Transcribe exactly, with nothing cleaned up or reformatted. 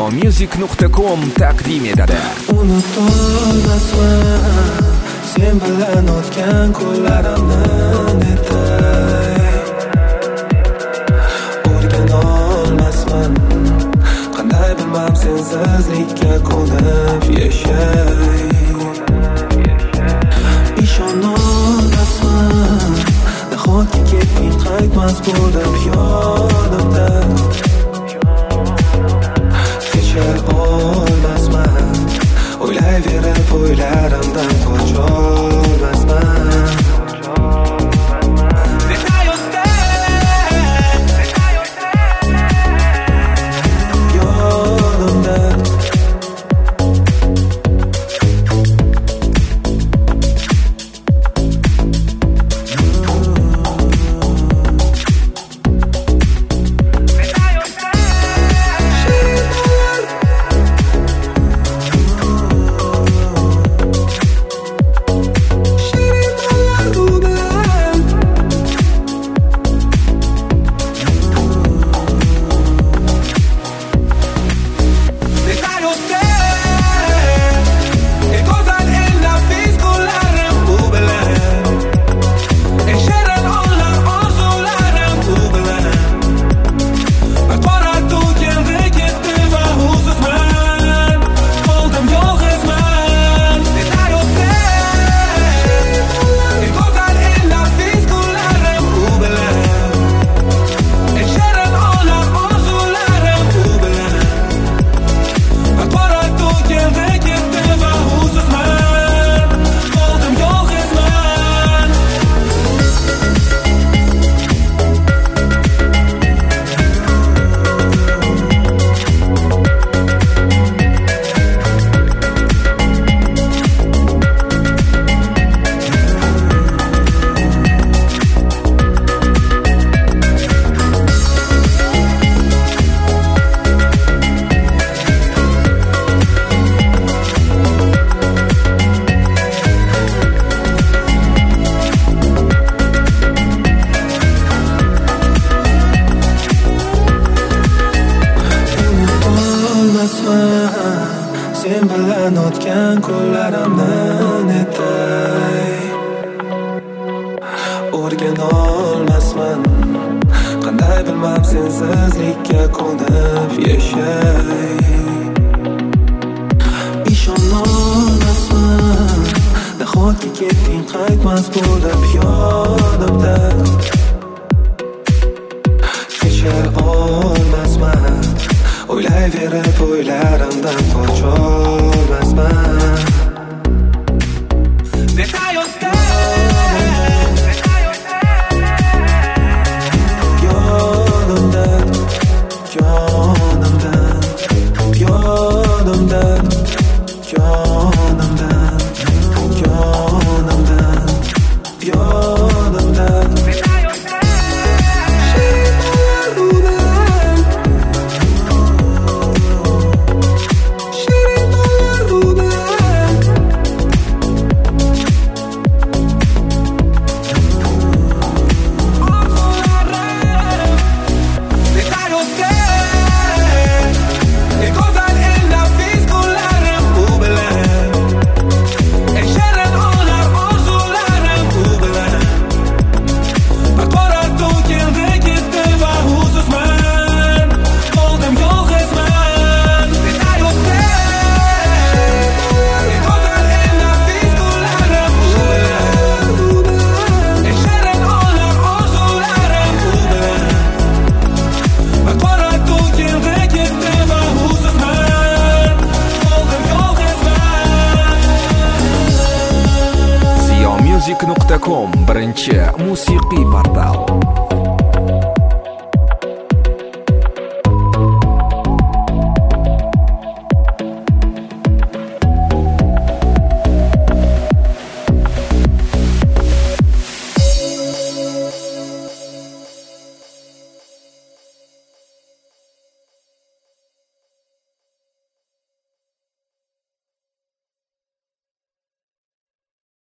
music nuqta com taqdim etadi. Unutolmasman sen bilan o'tgan kunlarimni netay. O'rganolmasman qanday bilmam sensizlikka ko'nib yashay. Ishonolmasman nahotki ketding qaytmas bo'lib yonimdan. Kechir olmasman o'ylayverib o'ylarimdan qocholmasman. Sen bilan o'tgan kunlarimni netay. O'rganolmasman qanday bilmam sensizlikka ko'nib yashay. Ishonolmasman nahotki ketding qaytmas bo'lib yonimdan. Kechir olmasman o'ylayverib o'ylarimdan qocholmasman. Yonimdan, yonimdan, yonimdan, yonimdan, yonimdan, yonimdan. music nuqta com birinchi musiqiy portal.